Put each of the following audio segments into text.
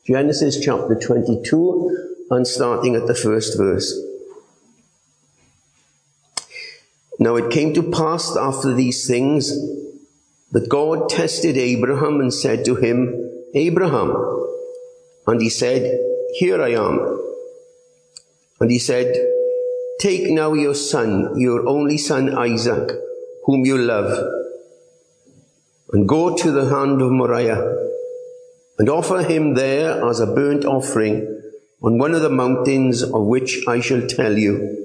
Genesis chapter 22, and starting at the first verse. Now it came to pass after these things that God tested Abraham and said to him, Abraham. And he said, Here I am. And he said, Take now your son, your only son Isaac, whom you love, and go to the land of Moriah, and offer him there as a burnt offering on one of the mountains of which I shall tell you.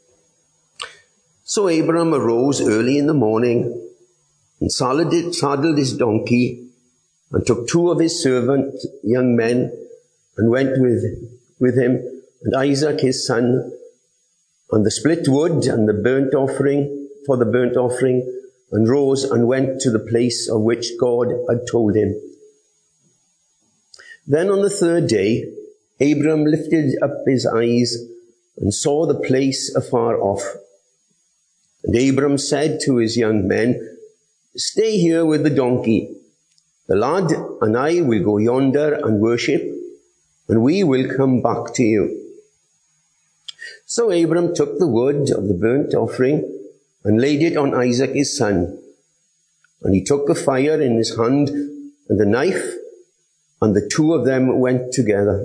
So Abraham arose early in the morning, and saddled his donkey, and took two of his servant young men, and went with him, and Isaac his son, and the split wood, and the burnt offering, for the burnt offering, and rose and went to the place of which God had told him. Then on the third day, Abram lifted up his eyes, and saw the place afar off. And Abram said to his young men, Stay here with the donkey. The lad and I will go yonder and worship, and we will come back to you. So Abram took the wood of the burnt offering and laid it on Isaac his son. And he took a fire in his hand and a knife, and the two of them went together.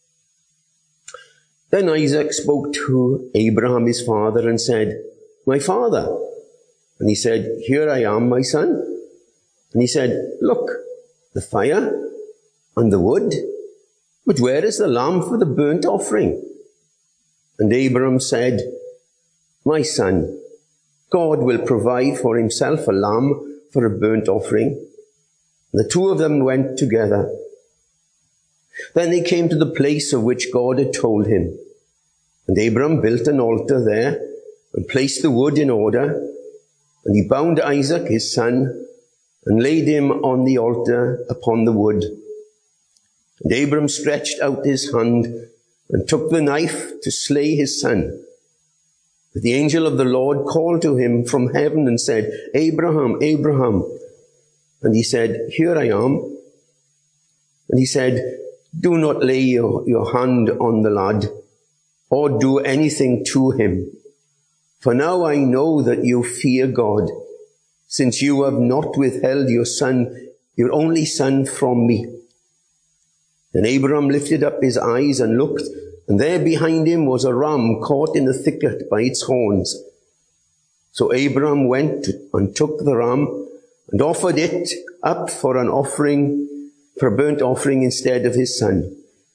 Then Isaac spoke to Abraham his father and said, My father. And he said, Here I am, my son. And he said, Look, the fire and the wood, but where is the lamb for the burnt offering? And Abram said, My son, God will provide for himself a lamb for a burnt offering. And the two of them went together. Then they came to the place of which God had told him. And Abram built an altar there and placed the wood in order. And he bound Isaac his son and laid him on the altar upon the wood. And Abram stretched out his hand and took the knife to slay his son. But the angel of the Lord called to him from heaven and said, Abraham, Abraham. And he said, Here I am. And he said, Do not lay your hand on the lad, or do anything to him. For now I know that you fear God, since you have not withheld your son, your only son, from me. Then Abraham lifted up his eyes and looked, and there behind him was a ram caught in the thicket by its horns. So Abraham went and took the ram and offered it up for an offering, for a burnt offering instead of his son.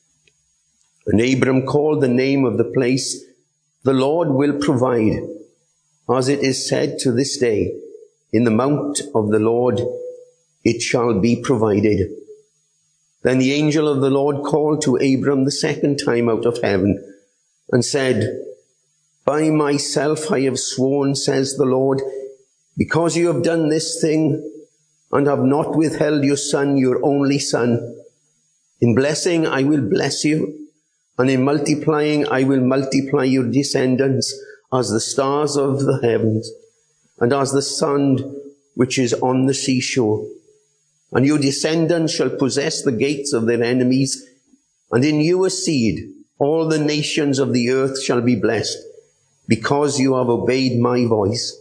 And Abram called the name of the place, The Lord will provide, as it is said to this day, In the mount of the Lord it shall be provided. Then the angel of the Lord called to Abram the second time out of heaven and said, By myself I have sworn, says the Lord, because you have done this thing and have not withheld your son, your only son. In blessing I will bless you, and in multiplying I will multiply your descendants as the stars of the heavens and as the sand which is on the seashore. And your descendants shall possess the gates of their enemies, and in your seed all the nations of the earth shall be blessed, because you have obeyed my voice.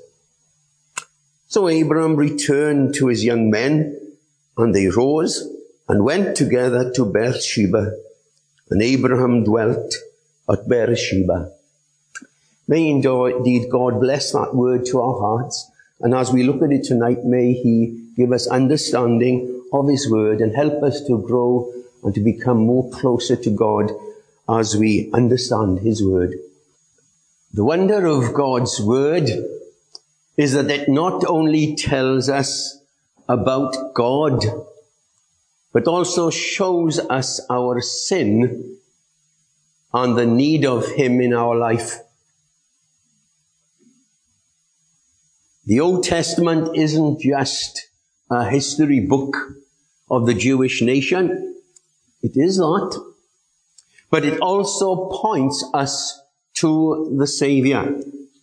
So Abram returned to his young men, and they rose and went together to Beersheba, and Abraham dwelt at Beersheba. May indeed God bless that word to our hearts, and as we look at it tonight, may he give us understanding of his word and help us to grow and to become more closer to God as we understand his word. The wonder of God's word is that it not only tells us about God, but also shows us our sin and the need of him in our life. The Old Testament isn't just a history book of the Jewish nation. It is not. But it also points us to the Savior.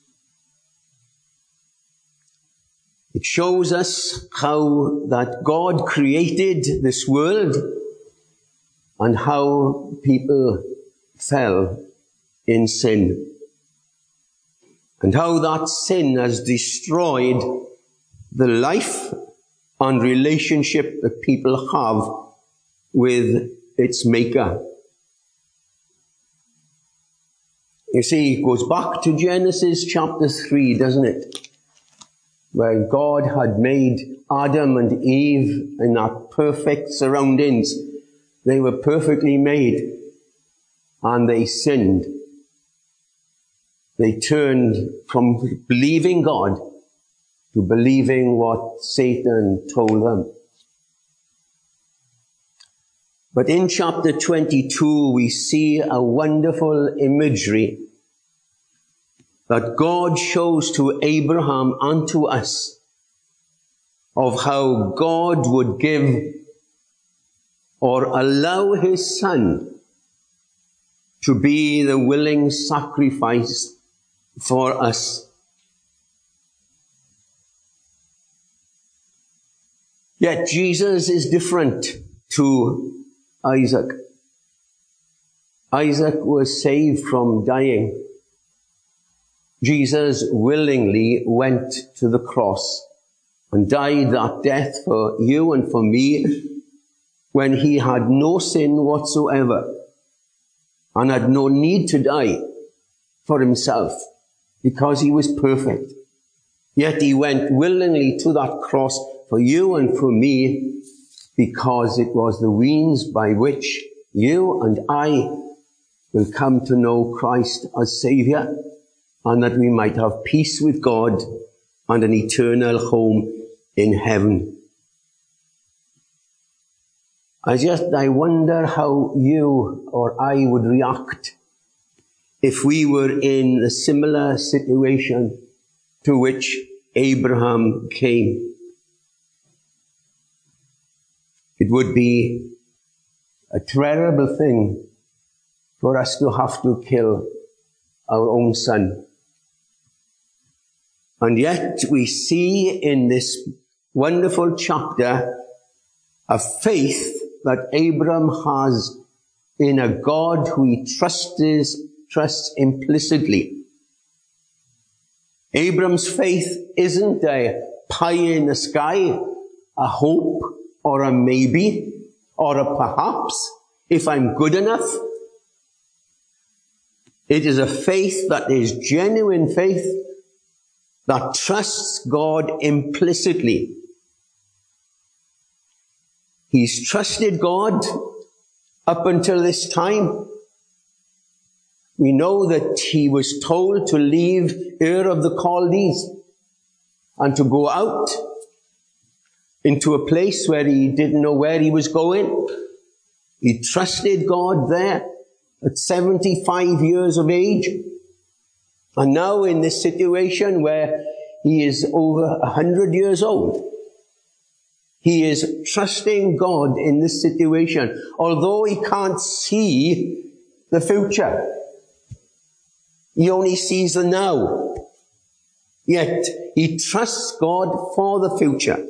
It shows us how that God created this world and how people fell in sin. And how that sin has destroyed the life and relationship that people have with its maker. You see, it goes back to Genesis chapter 3, doesn't it? Where God had made Adam and Eve in that perfect surroundings. They were perfectly made, and they sinned. They turned from believing God to believing what Satan told them. But in chapter 22, we see a wonderful imagery that God shows to Abraham and to us of how God would give or allow his son to be the willing sacrifice for us. Yet Jesus is different to Isaac. Isaac was saved from dying. Jesus willingly went to the cross and died that death for you and for me when he had no sin whatsoever and had no need to die for himself because he was perfect. Yet he went willingly to that cross for you and for me because it was the means by which you and I will come to know Christ as Savior, and that we might have peace with God and an eternal home in heaven. I wonder how you or I would react if we were in a similar situation to which Abraham came. It would be a terrible thing for us to have to kill our own son. And yet we see in this wonderful chapter a faith that Abraham has in a God who he trusts implicitly. Abraham's faith isn't a pie in the sky, a hope or a maybe or a perhaps if I'm good enough. It is a faith that is genuine faith that trusts God implicitly. He's trusted God up until this time. We know that he was told to leave Ur of the Chaldees and to go out into a place where he didn't know where he was going. He trusted God there at 75 years of age. And now in this situation where he is over 100 years old, he is trusting God in this situation, although he can't see the future. He only sees the now. Yet he trusts God for the future.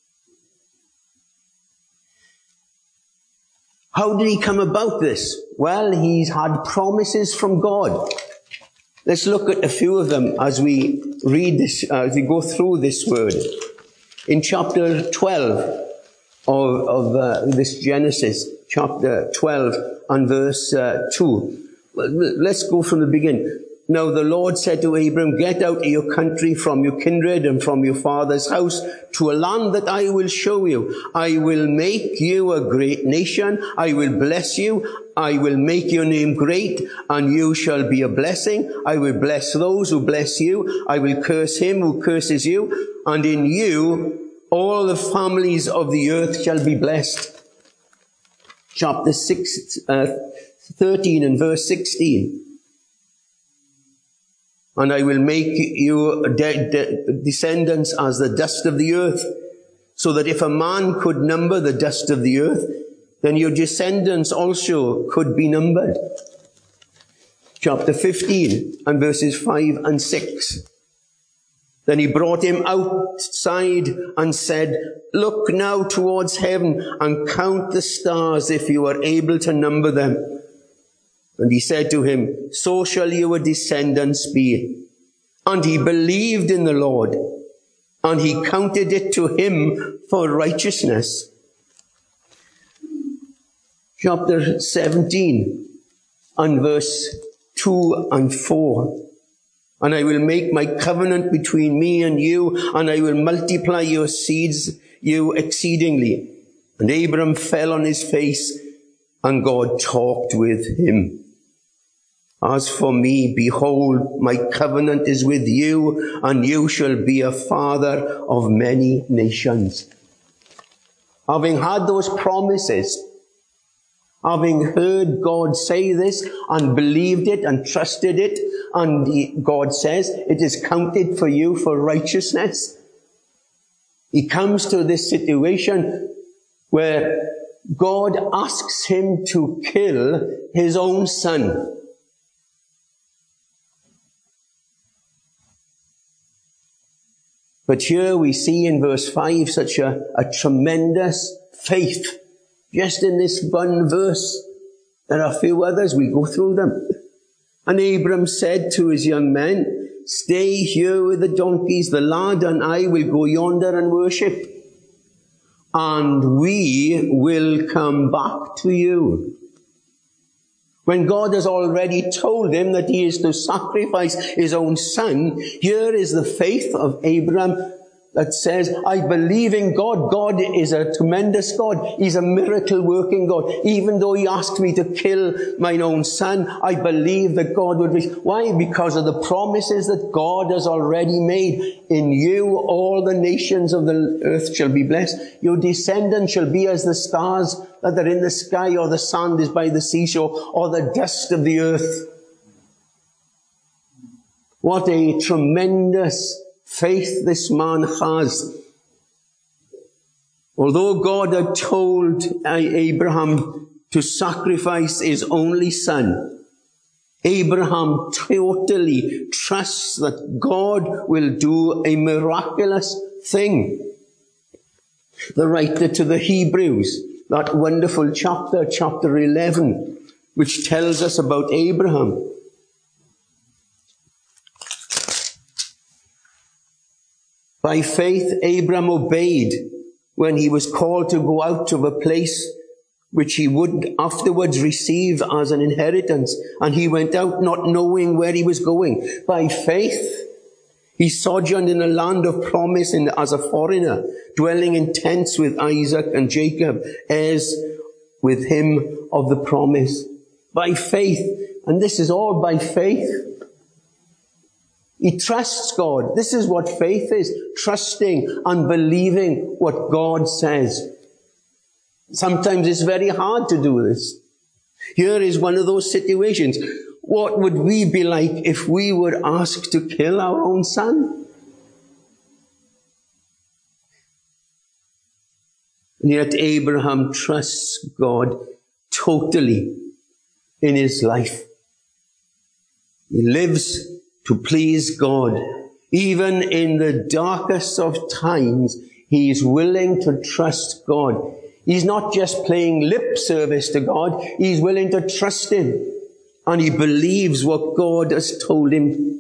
How did he come about this? Well, he's had promises from God. Let's look at a few of them as we read this, as we go through this word. In chapter 12 of this Genesis, chapter 12 and verse 2. Let's go from the beginning. Now the Lord said to Abram, get out of your country, from your kindred and from your father's house, to a land that I will show you. I will make you a great nation. I will bless you. I will make your name great, and you shall be a blessing. I will bless those who bless you. I will curse him who curses you. And in you all the families of the earth shall be blessed. Chapter 13 and verse 16. And I will make you descendants as the dust of the earth, so that if a man could number the dust of the earth, then your descendants also could be numbered. Chapter 15 and verses 5 and 6. Then he brought him outside and said, "Look now towards heaven and count the stars if you are able to number them." And he said to him, "So shall your descendants be." And he believed in the Lord, and he counted it to him for righteousness. Chapter 17 and verse 2 and 4. "And I will make my covenant between me and you, and I will multiply your seeds, you exceedingly." And Abram fell on his face, and God talked with him. "As for me, behold, my covenant is with you, and you shall be a father of many nations." Having had those promises, having heard God say this and believed it and trusted it, and God says it is counted for you for righteousness, he comes to this situation where God asks him to kill his own son. But here we see in verse 5 such a tremendous faith. Just in this one verse. There are a few others, we go through them. "And Abram said to his young men, 'Stay here with the donkeys, the lad and I will go yonder and worship, and we will come back to you.'" When God has already told him that he is to sacrifice his own son, here is the faith of Abraham that says, "I believe in God. God is a tremendous God. He's a miracle working God. Even though he asked me to kill mine own son, I believe that God would be." Why? Because of the promises that God has already made. "In you all the nations of the earth shall be blessed. Your descendants shall be as the stars that are in the sky, or the sand is by the seashore, or the dust of the earth." What a tremendous faith this man has. Although God had told Abraham to sacrifice his only son, Abraham totally trusts that God will do a miraculous thing. The writer to the Hebrews, that wonderful chapter 11, which tells us about Abraham. "By faith, Abram obeyed when he was called to go out of a place which he would afterwards receive as an inheritance. And he went out not knowing where he was going. By faith, he sojourned in a land of promise as a foreigner, dwelling in tents with Isaac and Jacob, heirs with him of the promise." By faith. And this is all by faith. He trusts God. This is what faith is. Trusting and believing what God says. Sometimes it's very hard to do this. Here is one of those situations. What would we be like if we were asked to kill our own son? And yet Abraham trusts God totally in his life. He lives to please God. Even in the darkest of times, he is willing to trust God. He's not just playing lip service to God. He's willing to trust him. And he believes what God has told him.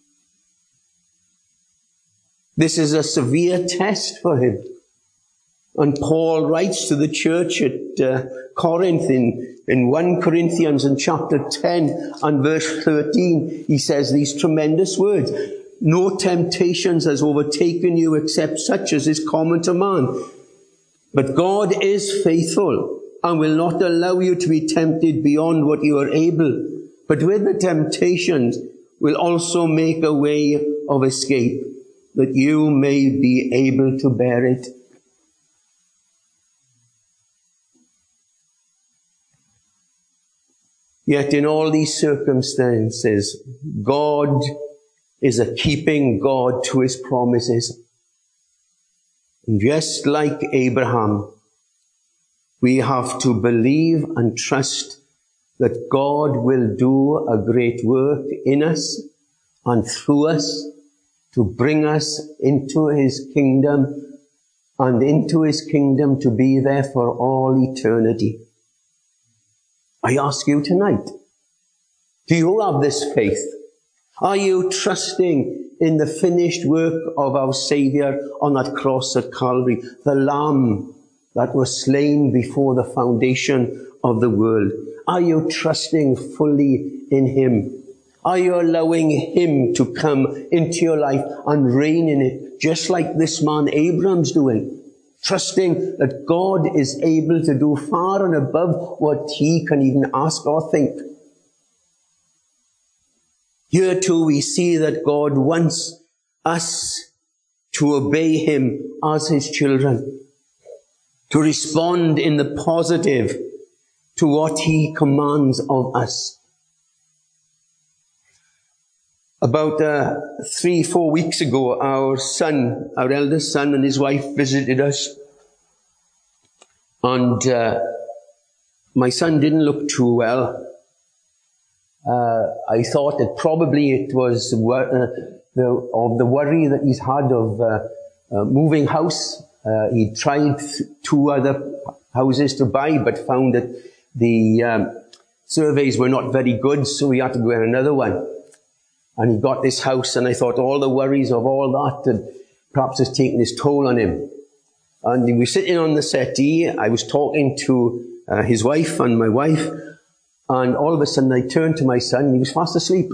This is a severe test for him. And Paul writes to the church at Corinth in 1 Corinthians in chapter 10 and verse 13, he says these tremendous words. "No temptations has overtaken you except such as is common to man. But God is faithful and will not allow you to be tempted beyond what you are able. But with the temptations will also make a way of escape, that you may be able to bear it." Yet in all these circumstances, God is a keeping God to his promises. And just like Abraham, we have to believe and trust that God will do a great work in us and through us to bring us into his kingdom, and into his kingdom to be there for all eternity. I ask you tonight, do you have this faith? Are you trusting in the finished work of our Saviour on that cross at Calvary, the Lamb that was slain before the foundation of the world? Are you trusting fully in him? Are you allowing him to come into your life and reign in it, just like this man Abraham's doing? Trusting that God is able to do far and above what he can even ask or think. Here too we see that God wants us to obey him as his children, to respond in the positive to what he commands of us. About 3-4 weeks ago, our eldest son and his wife visited us. And my son didn't look too well. I thought that probably it was the worry that he's had of moving house. He tried 2 other houses to buy, but found that the surveys were not very good, so he had to go in another one. And he got this house, and I thought all the worries of all that perhaps has taken its toll on him. And we were sitting on the settee. I was talking to his wife and my wife, and all of a sudden I turned to my son, and he was fast asleep.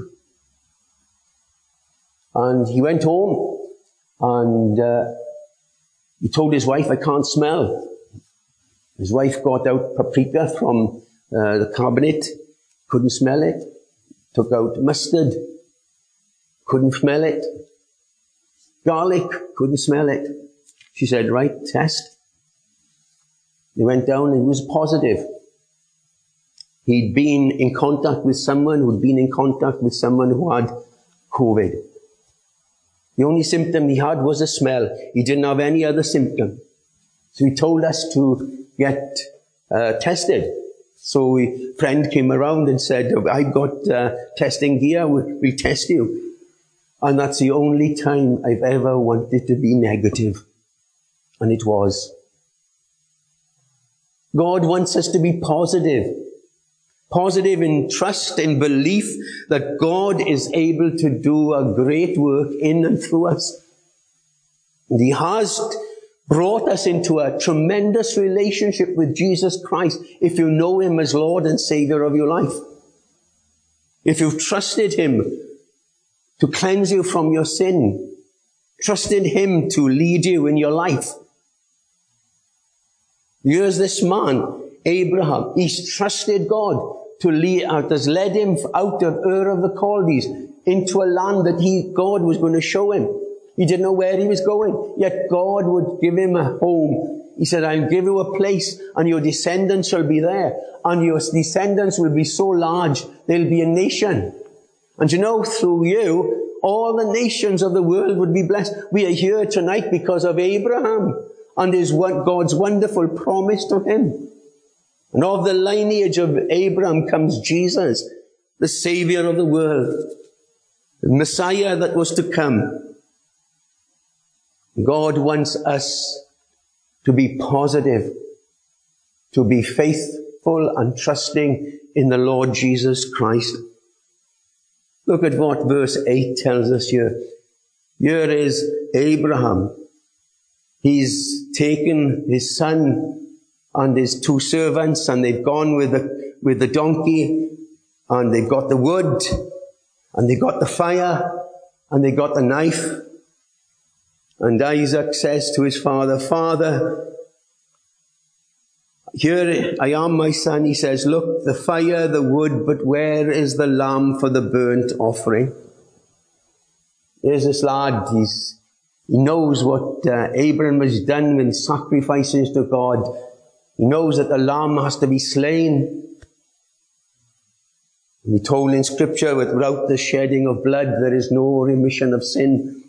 And he went home, and he told his wife, "I can't smell." His wife got out paprika from the cabinet, couldn't smell it. Took out mustard, couldn't smell it. Garlic, couldn't smell it. She said, "Right, test." They went down and it was positive. He'd been in contact with someone who'd been in contact with someone who had COVID. The only symptom he had was a smell. He didn't have any other symptom. So he told us to get tested. So a friend came around and said, "I've got testing gear, we'll test you." And that's the only time I've ever wanted to be negative. And it was. God wants us to be positive. Positive in trust and belief that God is able to do a great work in and through us. And he has brought us into a tremendous relationship with Jesus Christ if you know him as Lord and Savior of your life. If you've trusted him to cleanse you from your sin, trusted him to lead you in your life. Here's this man, Abraham. He's trusted God to lead out, has led him out of Ur of the Chaldees into a land that God was going to show him. He didn't know where he was going, yet God would give him a home. He said, "I'll give you a place and your descendants shall be there. And your descendants will be so large, they'll be a nation. And you know, through you, all the nations of the world would be blessed." We are here tonight because of Abraham and God's wonderful promise to him. And of the lineage of Abraham comes Jesus, the Savior of the world, the Messiah that was to come. God wants us to be positive, to be faithful and trusting in the Lord Jesus Christ. Look at what verse 8 tells us here. Here is Abraham. He's taken his son and his 2 servants, and they've gone with the donkey, and they've got the wood, and they've got the fire, and they've got the knife. And Isaac says to his father, "Father, here I am, my son." He says, "Look, the fire, the wood, but where is the lamb for the burnt offering?" There's this lad, he knows what Abraham has done with sacrifices to God. He knows that the lamb has to be slain. We're told in Scripture that without the shedding of blood, there is no remission of sin.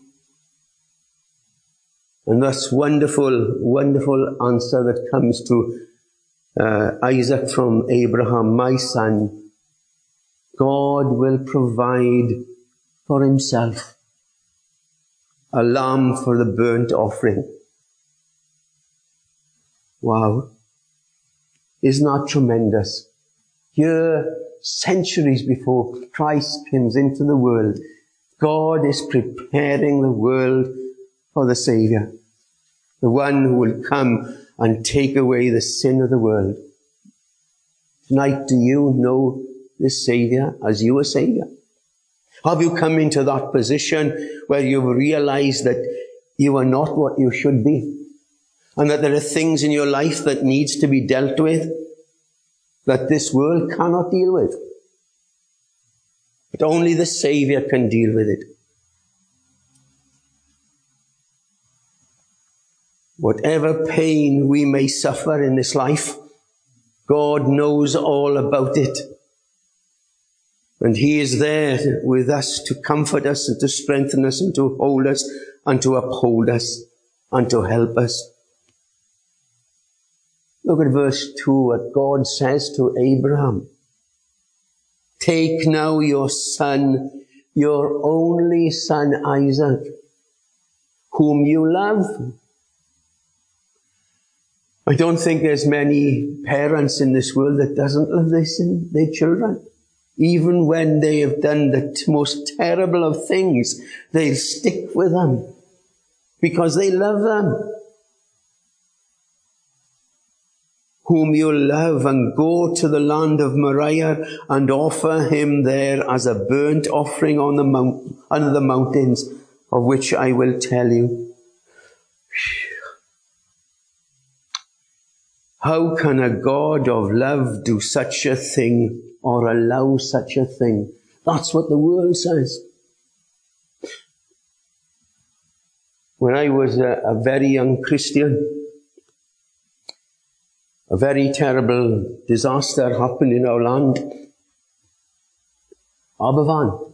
And this wonderful, wonderful answer that comes to Isaac from Abraham, "My son, God will provide for himself a lamb for the burnt offering. Wow. Isn't that tremendous? Here, centuries before Christ comes into the world, God is preparing the world for the Saviour, the one who will come and take away the sin of the world. Tonight, do you know this Saviour as your Saviour? Have you come into that position where you've realized that you are not what you should be, and that there are things in your life that needs to be dealt with that this world cannot deal with? But only the Saviour can deal with it. Whatever pain we may suffer in this life, God knows all about it. And He is there with us to comfort us and to strengthen us and to hold us and to uphold us and to help us. Look at verse 2, what God says to Abraham. Take now your son, your only son Isaac, whom you love. I don't think there's many parents in this world that doesn't love their children. Even when they have done the most terrible of things, they'll stick with them because they love them. Whom you love, and go to the land of Moriah and offer him there as a burnt offering on the mountains of which I will tell you. How can a God of love do such a thing or allow such a thing? That's what the world says. When I was a very young Christian, a very terrible disaster happened in our land. Aberfan.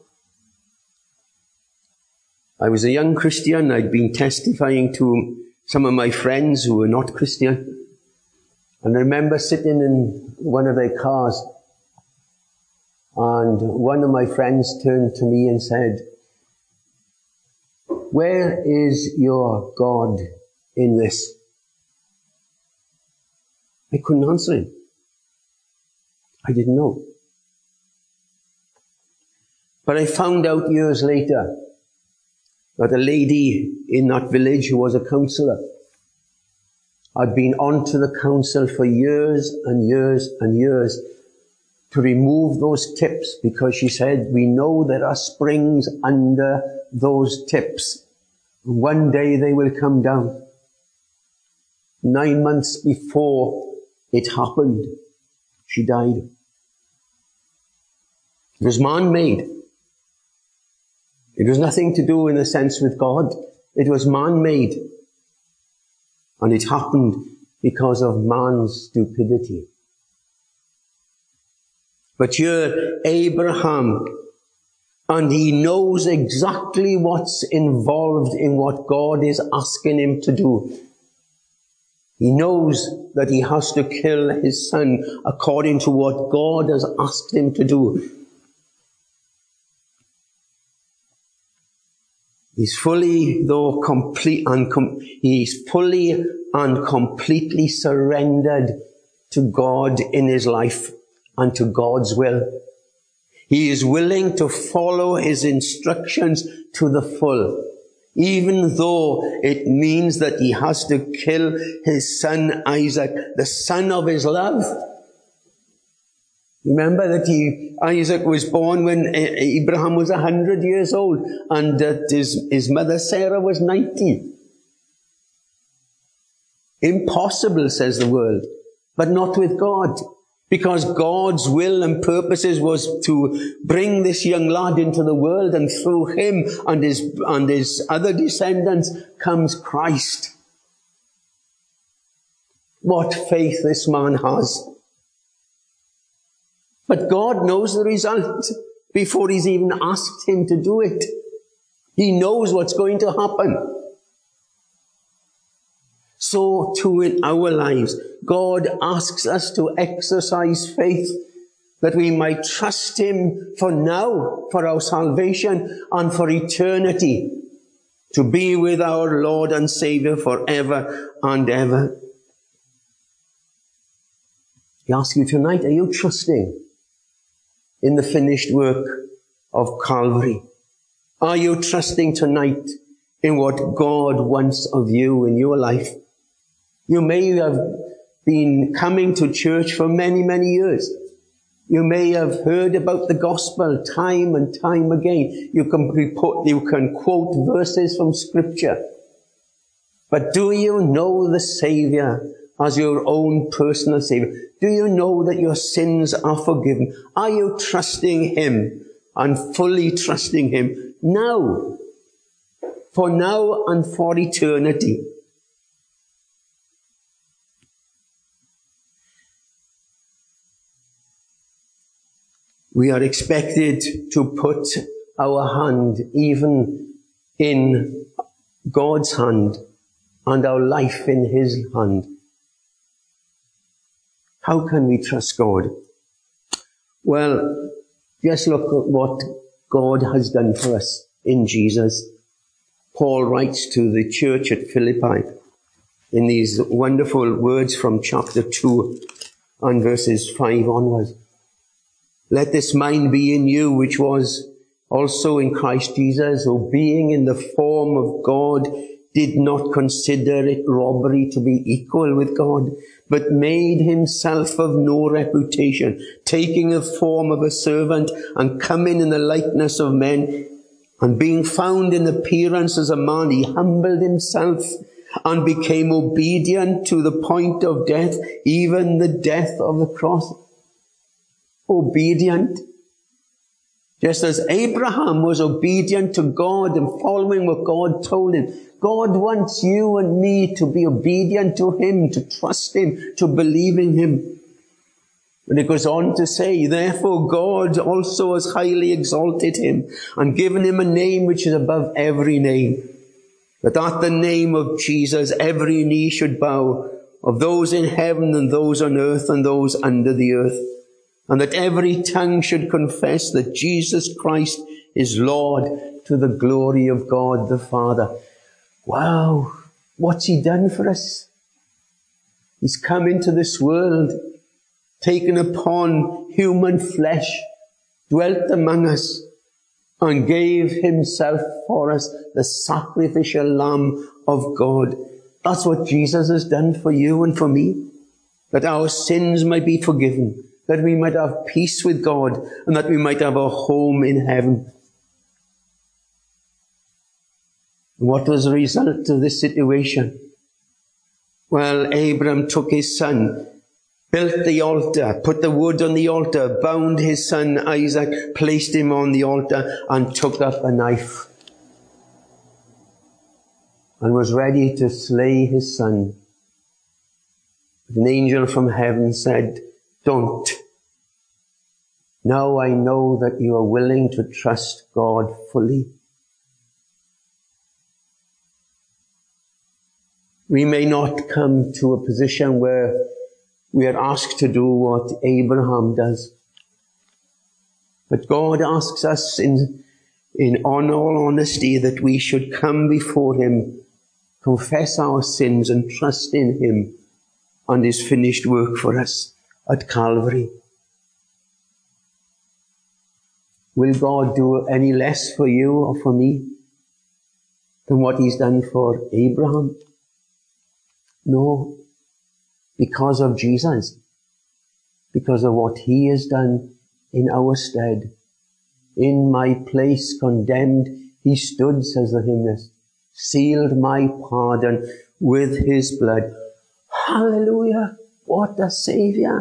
I was a young Christian. I'd been testifying to some of my friends who were not Christian. And I remember sitting in one of their cars, and one of my friends turned to me and said, "Where is your God in this?" I couldn't answer him. I didn't know. But I found out years later that a lady in that village who was a counsellor had been onto the council for years and years and years to remove those tips, because she said, we know there are springs under those tips. One day they will come down. 9 months before it happened, she died. It was man-made. It was nothing to do in a sense with God. It was man-made. And it happened because of man's stupidity. But here, Abraham, and he knows exactly what's involved in what God is asking him to do. He knows that he has to kill his son according to what God has asked him to do. He's fully and completely surrendered to God in his life and to God's will. He is willing to follow his instructions to the full, even though it means that he has to kill his son Isaac, the son of his love. Remember that Isaac was born when Abraham was 100 years old, and that his mother Sarah was 90. Impossible, says the world, but not with God. Because God's will and purposes was to bring this young lad into the world, and through him and his other descendants comes Christ. What faith this man has. But God knows the result before he's even asked him to do it. He knows what's going to happen. So too in our lives, God asks us to exercise faith that we might trust him for now, for our salvation, and for eternity, to be with our Lord and Savior forever and ever. I ask you tonight, are you trusting in the finished work of Calvary? Are you trusting tonight in what God wants of you in your life? You may have been coming to church for many, many years. You may have heard about the gospel time and time again. You can quote verses from Scripture. But do you know the Savior as your own personal Savior? Do you know that your sins are forgiven? Are you trusting Him and fully trusting Him now? For now and for eternity. We are expected to put our hand even in God's hand and our life in His hand. How can we trust God? Well, just look at what God has done for us in Jesus. Paul writes to the church at Philippi in these wonderful words from chapter 2 and verses 5 onwards. Let this mind be in you, which was also in Christ Jesus, who being in the form of God, did not consider it robbery to be equal with God, but made himself of no reputation, taking the form of a servant and coming in the likeness of men, and being found in appearance as a man, he humbled himself and became obedient to the point of death, even the death of the cross. Obedient. Just as Abraham was obedient to God and following what God told him, God wants you and me to be obedient to Him, to trust Him, to believe in Him. And it goes on to say, therefore God also has highly exalted Him and given Him a name which is above every name, that at the name of Jesus every knee should bow, of those in heaven and those on earth and those under the earth, and that every tongue should confess that Jesus Christ is Lord, to the glory of God the Father. Wow, what's He done for us? He's come into this world, taken upon human flesh, dwelt among us, and gave Himself for us, the sacrificial Lamb of God. That's what Jesus has done for you and for me, that our sins might be forgiven, that we might have peace with God, and that we might have a home in heaven. What was the result of this situation? Well, Abram took his son, built the altar, put the wood on the altar, bound his son Isaac, placed him on the altar, and took up a knife, and was ready to slay his son. An angel from heaven said, don't. Now I know that you are willing to trust God fully. We may not come to a position where we are asked to do what Abraham does. But God asks us in all honesty that we should come before Him, confess our sins and trust in Him and His finished work for us at Calvary. Will God do any less for you or for me than what He's done for Abraham? No, because of Jesus, because of what He has done in our stead. In my place condemned He stood, says the hymnist, sealed my pardon with His blood. Hallelujah! What a Saviour!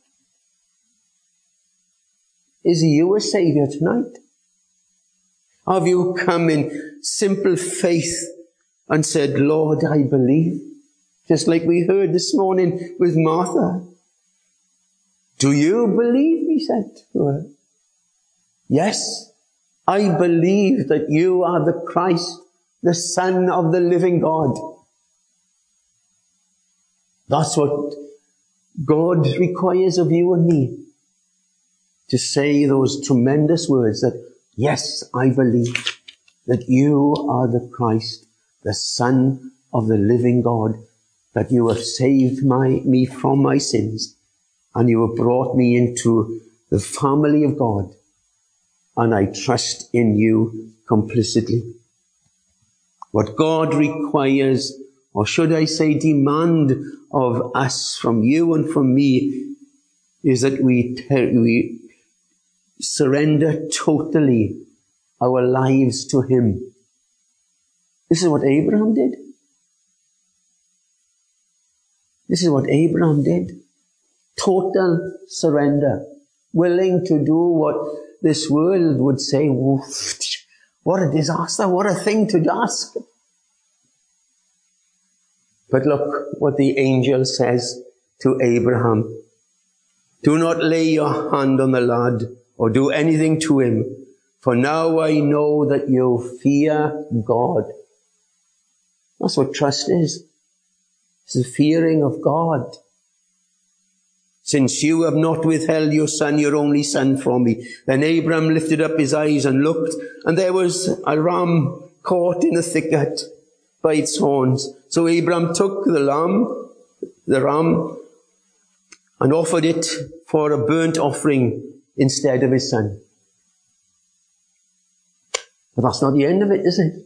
Is you a Saviour tonight? Have you come in simple faith and said, Lord, I believe? Just like we heard this morning with Martha. Do you believe? He said to her. Yes, I believe that you are the Christ, the Son of the living God. That's what God requires of you and me. To say those tremendous words that, yes, I believe. that you are the Christ, the Son of the living God, that you have saved me from my sins, and you have brought me into the family of God, and I trust in you complicitly. What God requires, or should I say demand of us, from you and from me, is that we surrender totally our lives to him. This is what Abraham did. This is what Abraham did. Total surrender. Willing to do what this world would say, what a disaster, what a thing to ask. But look what the angel says to Abraham. Do not lay your hand on the lad or do anything to him, for now I know that you fear God. That's what trust is. It's the fearing of God. Since you have not withheld your son, your only son, from me. Then Abraham lifted up his eyes and looked, and there was a ram caught in a thicket by its horns. So Abraham took the ram, and offered it for a burnt offering instead of his son. But that's not the end of it, is it?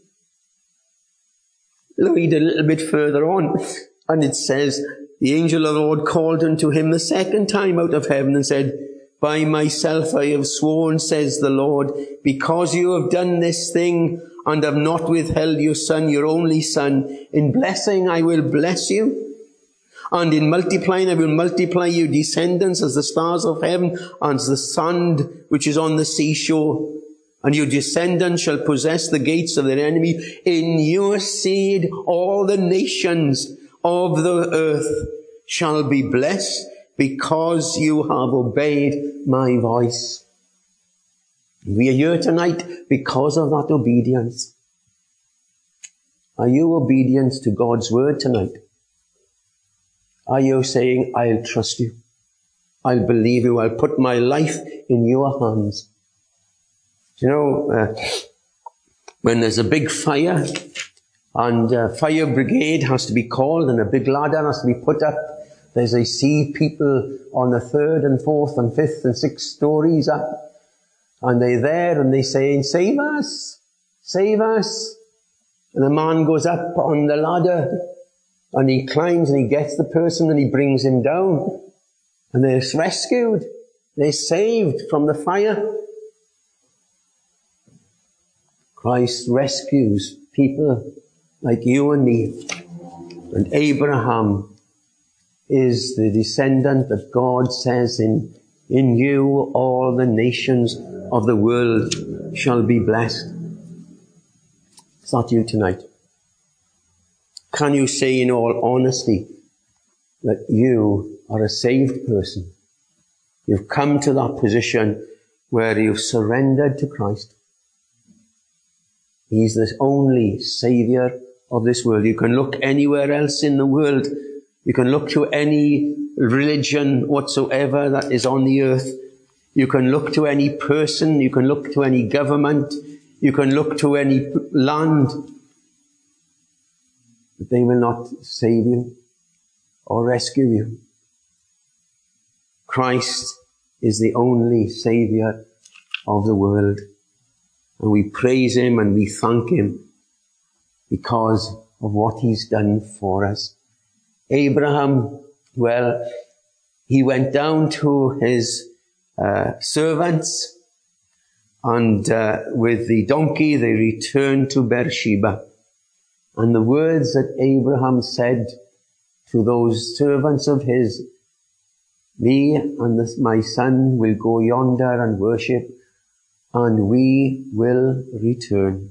Read a little bit further on, and it says, the angel of the Lord called unto him the second time out of heaven and said, by myself I have sworn, says the Lord, because you have done this thing and have not withheld your son, your only son, in blessing I will bless you, and in multiplying I will multiply your descendants as the stars of heaven and as the sand which is on the seashore. And your descendants shall possess the gates of their enemy. In your seed all the nations of the earth shall be blessed, because you have obeyed my voice. We are here tonight because of that obedience. Are you obedient to God's word tonight? Are you saying, I'll trust you, I'll believe you, I'll put my life in your hands? You know, when there's a big fire, and fire brigade has to be called, and a big ladder has to be put up. There's a see people on the 3rd and 4th and 5th and 6th stories up. And they're there and they say, save us, save us. And a man goes up on the ladder and he climbs and he gets the person and he brings him down. And they're rescued. They're saved from the fire. Christ rescues people like you and me. And Abraham is the descendant that God says, in you all the nations of the world shall be blessed. It's not you tonight. Can you say in all honesty that you are a saved person? You've come to that position where you've surrendered to Christ. He's the only Saviour of this world. You can look anywhere else in the world. You can look to any religion whatsoever that is on the earth. You can look to any person. You can look to any government. You can look to any land. But they will not save you or rescue you. Christ is the only Saviour of the world. And we praise him and we thank him because of what he's done for us. Abraham, well, he went down to his servants, and with the donkey they returned to Beersheba. And the words that Abraham said to those servants of his, me and my son will go yonder and worship, and we will return.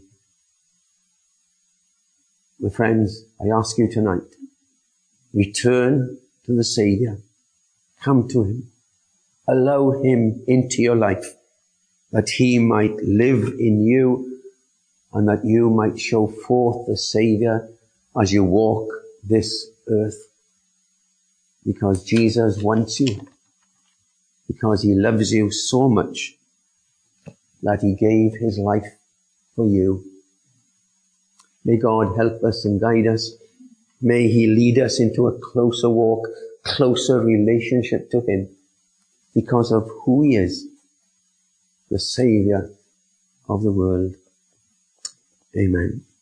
My friends, I ask you tonight, return to the Saviour. Come to him. Allow him into your life, that he might live in you and that you might show forth the Saviour as you walk this earth. Because Jesus wants you. Because he loves you so much that he gave his life for you. May God help us and guide us. May he lead us into a closer walk, closer relationship to him because of who he is, the Savior of the world. Amen.